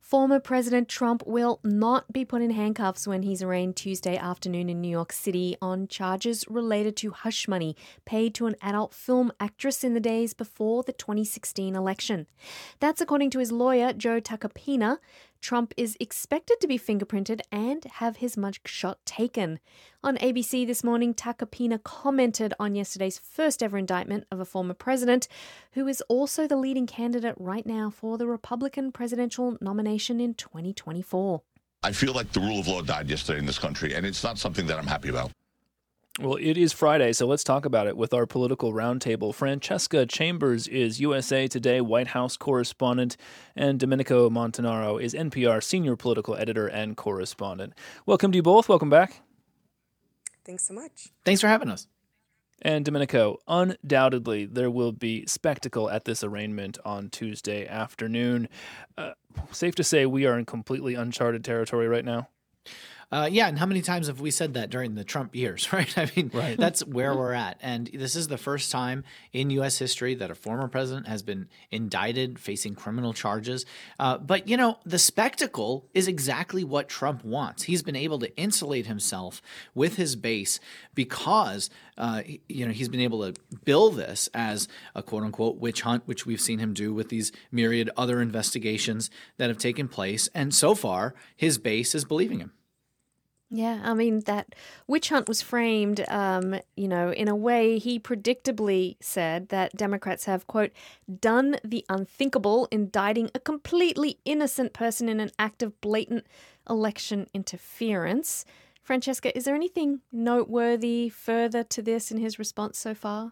Former President Trump will not be put in handcuffs when he's arraigned Tuesday afternoon in New York City on charges related to hush money paid to an adult film actress in the days before the 2016 election. That's according to his lawyer, Joe Tacopina. Trump is expected to be fingerprinted and have his mugshot taken. On ABC this morning, Tacopina commented on yesterday's first ever indictment of a former president, who is also the leading candidate right now for the Republican presidential nomination in 2024. I feel like the rule of law died yesterday in this country, and it's not something that I'm happy about. Well, it is Friday, so let's talk about it with our political roundtable. Francesca Chambers is USA Today White House correspondent, and Domenico Montanaro is NPR senior political editor and correspondent. Welcome to you both. Welcome back. Thanks so much. Thanks for having us. And Domenico, undoubtedly there will be spectacle at this arraignment on Tuesday afternoon. Safe to say we are in completely uncharted territory right now. Yeah, and how many times have we said that during the Trump years, right? I mean, That's where we're at. And this is the first time in U.S. history that a former president has been indicted, facing criminal charges. But, the spectacle is exactly what Trump wants. He's been able to insulate himself with his base because, he's been able to bill this as a quote-unquote witch hunt, which we've seen him do with these myriad other investigations that have taken place. And so far, his base is believing him. Yeah, I mean, that witch hunt was framed, in a way he predictably said that Democrats have, quote, done the unthinkable, indicting a completely innocent person in an act of blatant election interference. Francesca, is there anything noteworthy further to this in his response so far?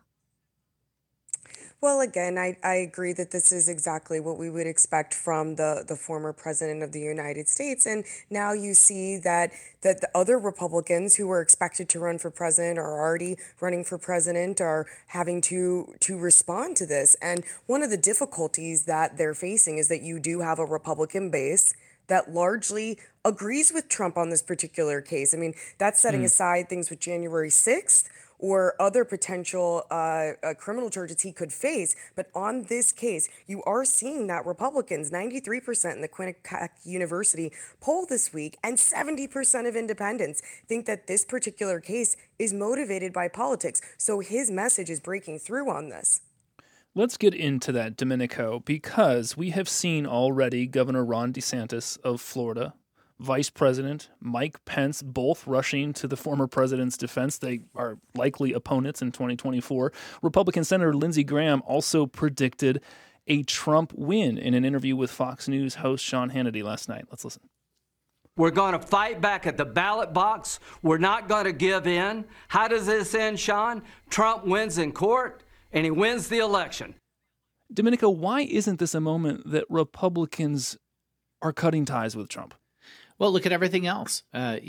Well, again, I agree that this is exactly what we would expect from the former president of the United States. And now you see that the other Republicans who were expected to run for president are already running for president are having to respond to this. And one of the difficulties that they're facing is that you do have a Republican base that largely agrees with Trump on this particular case. I mean, that's setting aside things with January 6th or other potential criminal charges he could face. But on this case, you are seeing that Republicans, 93% in the Quinnipiac University poll this week, and 70% of independents think that this particular case is motivated by politics. So his message is breaking through on this. Let's get into that, Domenico, because we have seen already Governor Ron DeSantis of Florida, Vice President Mike Pence, both rushing to the former president's defense. They are likely opponents in 2024. Republican Senator Lindsey Graham also predicted a Trump win in an interview with Fox News host Sean Hannity last night. Let's listen. We're going to fight back at the ballot box. We're not going to give in. How does this end, Sean? Trump wins in court, and he wins the election. Domenico, why isn't this a moment that Republicans are cutting ties with Trump? Well, look at everything else.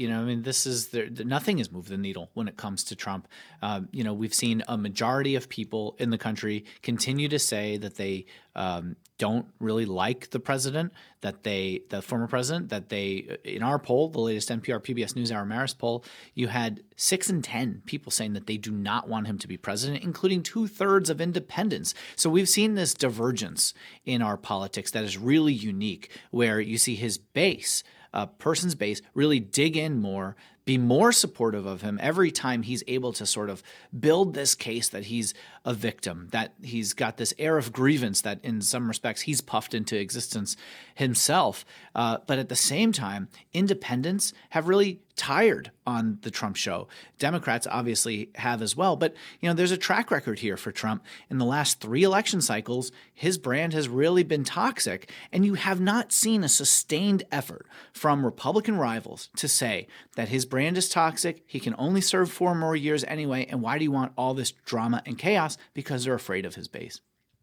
Nothing has moved the needle when it comes to Trump. We've seen a majority of people in the country continue to say that they don't really like the president, the former president, in our poll, the latest NPR PBS NewsHour Marist poll, you had 6 in 10 people saying that they do not want him to be president, including 2/3 of independents. So we've seen this divergence in our politics that is really unique, where you see his base, a person's base, really dig in more, be more supportive of him every time he's able to sort of build this case that he's a victim, that he's got this air of grievance that in some respects he's puffed into existence himself. But at the same time, independents have really tired on the Trump show. Democrats obviously have as well. But, there's a track record here for Trump. In the last 3 election cycles, his brand has really been toxic. And you have not seen a sustained effort from Republican rivals to say that his brand is toxic, he can only serve 4 more years anyway, and why do you want all this drama and chaos? Because they're afraid of his base.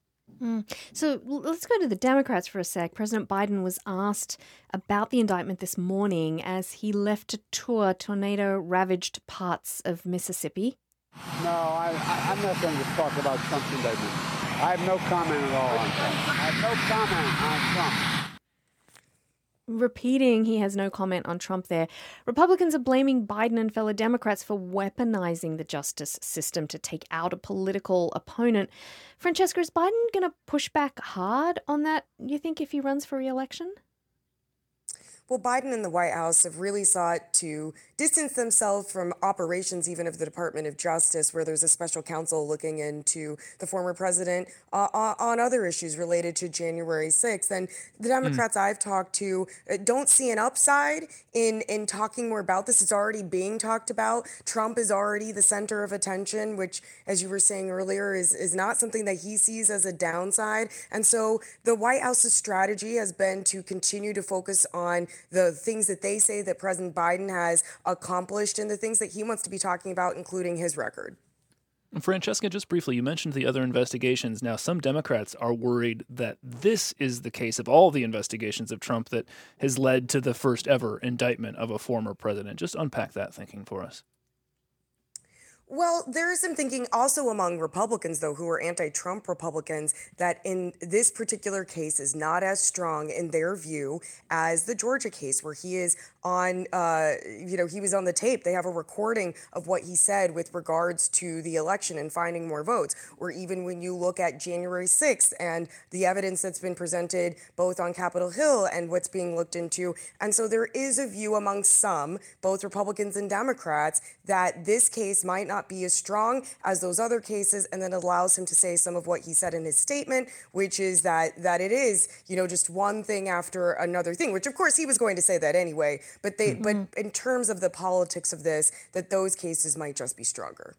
So let's go to the Democrats for a sec. President Biden was asked about the indictment this morning as he left to tour tornado-ravaged parts of Mississippi. No, I'm not going to talk about Trump's indictment. I have no comment at all on Trump. I have no comment on Trump. Repeating he has no comment on Trump there. Republicans are blaming Biden and fellow Democrats for weaponizing the justice system to take out a political opponent. Francesca, is Biden going to push back hard on that, you think, if he runs for re-election? Well, Biden and the White House have really sought to distance themselves from operations even of the Department of Justice, where there's a special counsel looking into the former president on other issues related to January 6th. And the Democrats I've talked to don't see an upside in talking more about this. It's already being talked about. Trump is already the center of attention, which, as you were saying earlier, is not something that he sees as a downside. And so the White House's strategy has been to continue to focus on the things that they say that President Biden has accomplished and the things that he wants to be talking about, including his record. Francesca, just briefly, you mentioned the other investigations. Now, some Democrats are worried that this is the case of all the investigations of Trump that has led to the first ever indictment of a former president. Just unpack that thinking for us. Well, there is some thinking also among Republicans, though, who are anti-Trump Republicans, that in this particular case is not as strong in their view as the Georgia case, where he is on, he was on the tape. They have a recording of what he said with regards to the election and finding more votes. Or even when you look at January 6th and the evidence that's been presented both on Capitol Hill and what's being looked into. And so there is a view among some, both Republicans and Democrats, that this case might not be as strong as those other cases, and then allows him to say some of what he said in his statement, which is that it is, just one thing after another thing, which of course he was going to say that anyway, but but in terms of the politics of this, that those cases might just be stronger.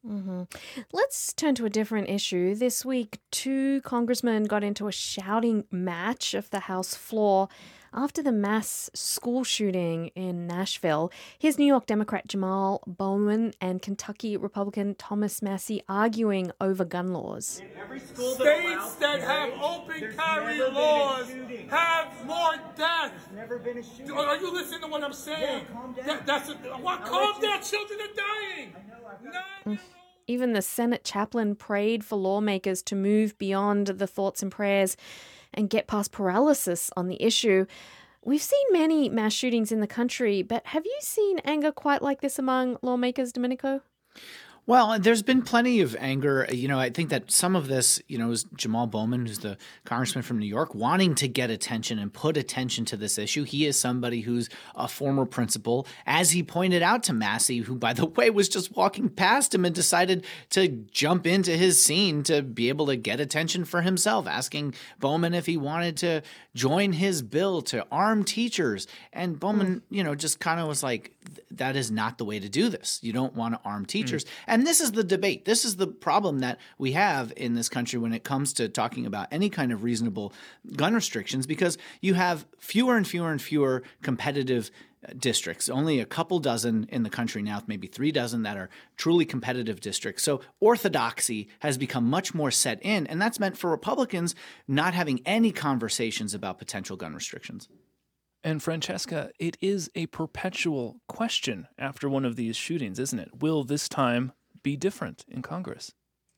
Let's turn to a different issue. This week, 2 congressmen got into a shouting match of the House floor after the mass school shooting in Nashville. Here's New York Democrat Jamal Bowman and Kentucky Republican Thomas Massie arguing over gun laws. States that have open carry laws have more deaths. Are you listening to what I'm saying? Calm down. Children are dying. Even the Senate chaplain prayed for lawmakers to move beyond the thoughts and prayers and get past paralysis on the issue. We've seen many mass shootings in the country, but have you seen anger quite like this among lawmakers, Domenico? Well, there's been plenty of anger. I think that some of this, is Jamal Bowman, who's the congressman from New York, wanting to get attention and put attention to this issue. He is somebody who's a former principal, as he pointed out to Massie, who, by the way, was just walking past him and decided to jump into his scene to be able to get attention for himself, asking Bowman if he wanted to join his bill to arm teachers. And Bowman, just kind of was like, that is not the way to do this. You don't want to arm teachers. And this is the debate. This is the problem that we have in this country when it comes to talking about any kind of reasonable gun restrictions, because you have fewer and fewer and fewer competitive districts, only a couple dozen in the country now, maybe 3 dozen that are truly competitive districts. So orthodoxy has become much more set in, and that's meant for Republicans not having any conversations about potential gun restrictions. And Francesca, it is a perpetual question after one of these shootings, isn't it? Will this time be different in Congress?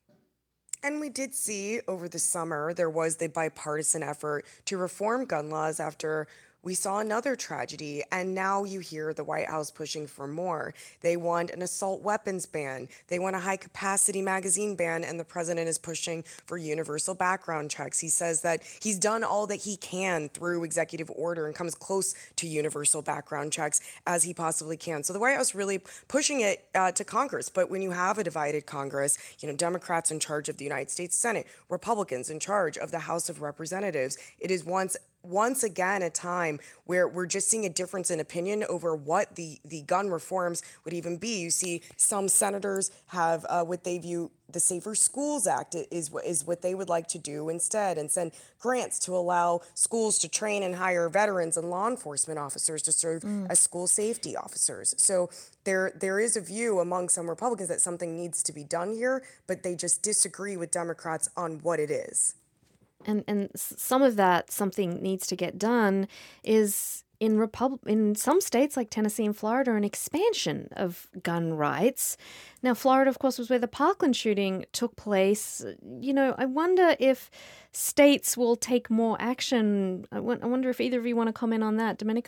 And we did see over the summer, there was the bipartisan effort to reform gun laws after we saw another tragedy, and now you hear the White House pushing for more. They want an assault weapons ban. They want a high-capacity magazine ban, and the president is pushing for universal background checks. He says that he's done all that he can through executive order and comes close to universal background checks as he possibly can. So the White House really pushing it to Congress. But when you have a divided Congress, Democrats in charge of the United States Senate, Republicans in charge of the House of Representatives, it is once again a time where we're just seeing a difference in opinion over what the gun reforms would even be. You see some senators have what they view the Safer Schools Act is what they would like to do instead, and send grants to allow schools to train and hire veterans and law enforcement officers to serve as school safety officers. So there is a view among some Republicans that something needs to be done here, but they just disagree with Democrats on what it is. And some of that something needs to get done is in some states like Tennessee and Florida, an expansion of gun rights. Now, Florida, of course, was where the Parkland shooting took place. I wonder if states will take more action. I wonder if either of you want to comment on that. Domenico?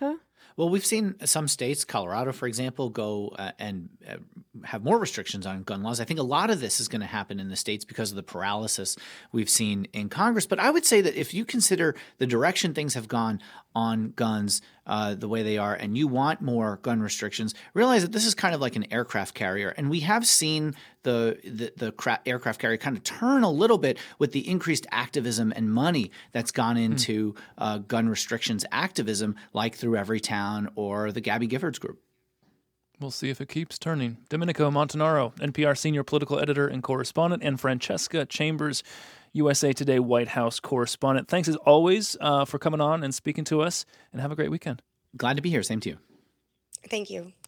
Well, we've seen some states, Colorado, for example, go and have more restrictions on gun laws. I think a lot of this is going to happen in the states because of the paralysis we've seen in Congress. But I would say that if you consider the direction things have gone on guns the way they are, and you want more gun restrictions, realize that this is kind of like an aircraft carrier. And we have seen the aircraft carrier kind of turn a little bit with the increased activism and money that's gone into gun restrictions activism, like through Everytown or the Gabby Giffords Group. We'll see if it keeps turning. Domenico Montanaro, NPR senior political editor and correspondent, and Francesca Chambers, USA Today White House correspondent. Thanks as always for coming on and speaking to us, and have a great weekend. Glad to be here. Same to you. Thank you.